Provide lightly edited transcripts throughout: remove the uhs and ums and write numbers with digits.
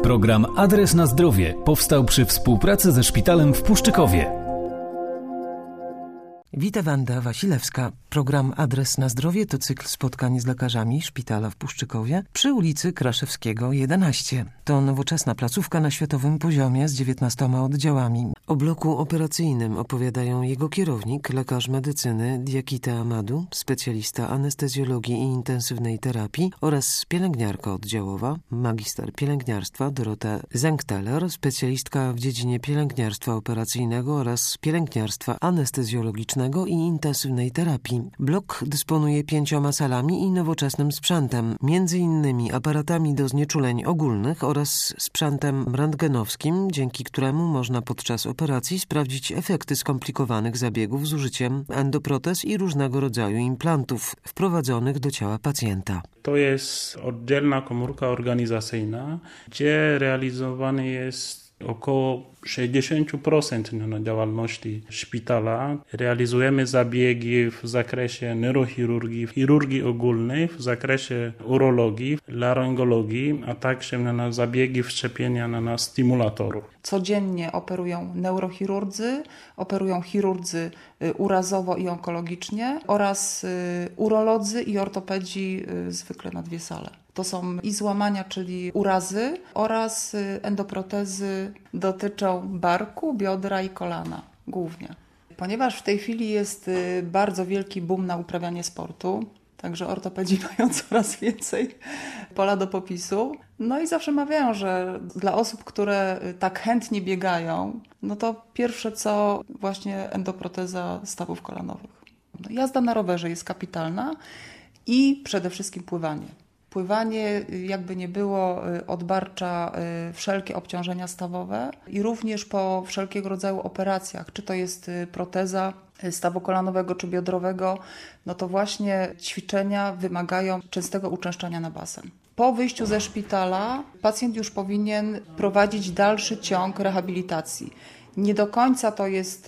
Program Adres na zdrowie powstał przy współpracy ze szpitalem w Puszczykowie. Witam, Wanda Wasilewska. Program Adres na zdrowie to cykl spotkań z lekarzami szpitala w Puszczykowie przy ulicy Kraszewskiego 11. To nowoczesna placówka na światowym poziomie z 19 oddziałami. O bloku operacyjnym opowiadają jego kierownik, lekarz medycyny Diakite Amadu, specjalista anestezjologii i intensywnej terapii oraz pielęgniarka oddziałowa, magister pielęgniarstwa Dorota Zengteler, specjalistka w dziedzinie pielęgniarstwa operacyjnego oraz pielęgniarstwa anestezjologicznego i intensywnej terapii. Blok dysponuje 5 salami i nowoczesnym sprzętem, m.in. aparatami do znieczuleń ogólnych oraz sprzętem rentgenowskim, dzięki któremu można podczas operacji sprawdzić efekty skomplikowanych zabiegów z użyciem endoprotez i różnego rodzaju implantów wprowadzonych do ciała pacjenta. To jest oddzielna komórka organizacyjna, gdzie realizowany jest około 60% działalności szpitala. Realizujemy zabiegi w zakresie neurochirurgii, chirurgii ogólnej, w zakresie urologii, laryngologii, a także zabiegi wszczepienia stymulatorów. Codziennie operują neurochirurdzy, operują chirurdzy urazowo i onkologicznie oraz urolodzy i ortopedzi zwykle na 2 sale. To są i złamania, czyli urazy oraz endoprotezy dotyczą barku, biodra i kolana głównie. Ponieważ w tej chwili jest bardzo wielki boom na uprawianie sportu, także ortopedzi mają coraz więcej pola do popisu. No i zawsze mawiają, że dla osób, które tak chętnie biegają, no to pierwsze co właśnie endoproteza stawów kolanowych. Jazda na rowerze jest kapitalna i przede wszystkim pływanie. Pływanie, jakby nie było, odbarcza wszelkie obciążenia stawowe i również po wszelkiego rodzaju operacjach, czy to jest proteza stawu kolanowego czy biodrowego, no to właśnie ćwiczenia wymagają częstego uczęszczania na basen. Po wyjściu ze szpitala pacjent już powinien prowadzić dalszy ciąg rehabilitacji. Nie do końca to jest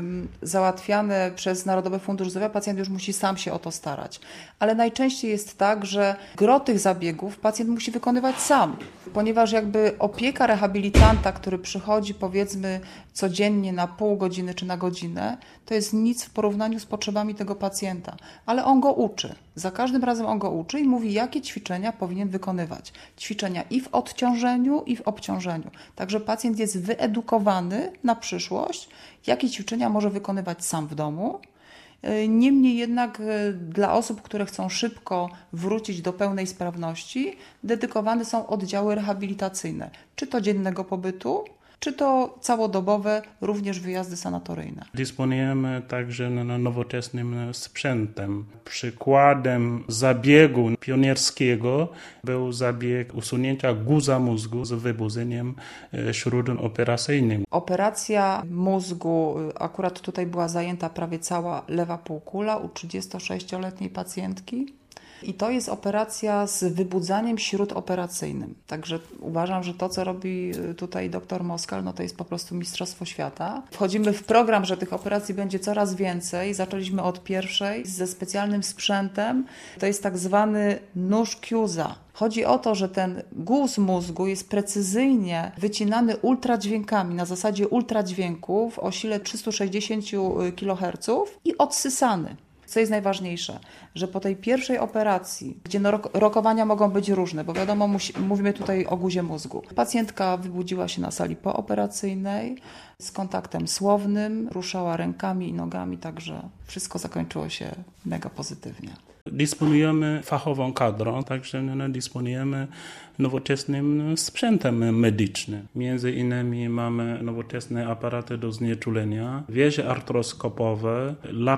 załatwiane przez Narodowy Fundusz Zdrowia, pacjent już musi sam się o to starać. Ale najczęściej jest tak, że gro tych zabiegów pacjent musi wykonywać sam, ponieważ jakby opieka rehabilitanta, który przychodzi powiedzmy codziennie na pół godziny czy na godzinę, to jest nic w porównaniu z potrzebami tego pacjenta. Ale on go uczy. Za każdym razem on go uczy i mówi, jakie ćwiczenia powinien wykonywać. Ćwiczenia i w odciążeniu, i w obciążeniu. Także pacjent jest wyedukowany na przyszłość, jakie ćwiczenia może wykonywać sam w domu. Niemniej jednak dla osób, które chcą szybko wrócić do pełnej sprawności, dedykowane są oddziały rehabilitacyjne, czy to dziennego pobytu, czy to całodobowe, również wyjazdy sanatoryjne. Dysponujemy także nowoczesnym sprzętem. Przykładem zabiegu pionierskiego był zabieg usunięcia guza mózgu z wybudzeniem śródoperacyjnym. Operacja mózgu, akurat tutaj była zajęta prawie cała lewa półkula u 36-letniej pacjentki. I to jest operacja z wybudzaniem śródoperacyjnym. Także uważam, że to, co robi tutaj dr Moskal, no to jest po prostu mistrzostwo świata. Wchodzimy w program, że tych operacji będzie coraz więcej. Zaczęliśmy od pierwszej ze specjalnym sprzętem. To jest tak zwany nóż Cusa. Chodzi o to, że ten guz mózgu jest precyzyjnie wycinany ultradźwiękami, na zasadzie ultradźwięków o sile 360 kHz i odsysany. Co jest najważniejsze, że po tej pierwszej operacji, gdzie rokowania mogą być różne, bo wiadomo, mówimy tutaj o guzie mózgu. Pacjentka wybudziła się na sali pooperacyjnej z kontaktem słownym, ruszała rękami i nogami, także wszystko zakończyło się mega pozytywnie. Dysponujemy fachową kadrą, także dysponujemy nowoczesnym sprzętem medycznym. Między innymi mamy nowoczesne aparaty do znieczulenia, wieże artroskopowe,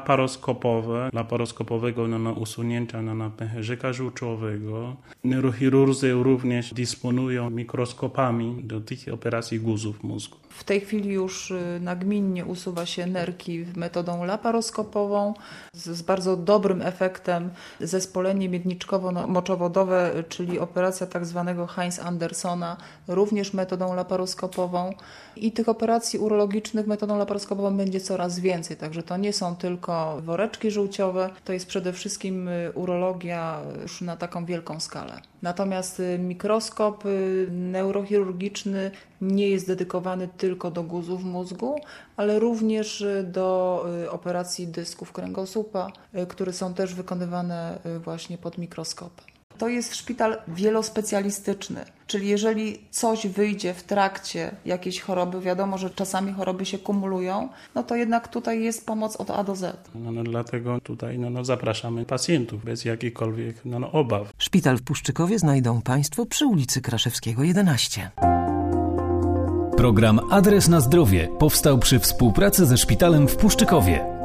laparoskopowego usunięcia pęcherzyka żółciowego. Neurochirurdzy również dysponują mikroskopami do tych operacji guzów mózgu. W tej chwili już nagminnie usuwa się nerki metodą laparoskopową z bardzo dobrym efektem, zespolenie miedniczkowo-moczowodowe, czyli operacja tak zwanego Heinz-Andersona, również metodą laparoskopową. I tych operacji urologicznych metodą laparoskopową będzie coraz więcej, także to nie są tylko woreczki żółciowe, to jest przede wszystkim urologia już na taką wielką skalę. Natomiast mikroskop neurochirurgiczny nie jest dedykowany tylko do guzów mózgu, ale również do operacji dysków kręgosłupa, które są też wykonywane właśnie pod mikroskopem. To jest szpital wielospecjalistyczny, czyli jeżeli coś wyjdzie w trakcie jakiejś choroby, wiadomo, że czasami choroby się kumulują, no to jednak tutaj jest pomoc od A do Z. Dlatego tutaj zapraszamy pacjentów bez jakichkolwiek obaw. Szpital w Puszczykowie znajdą Państwo przy ulicy Kraszewskiego 11. Program Adres na zdrowie powstał przy współpracy ze szpitalem w Puszczykowie.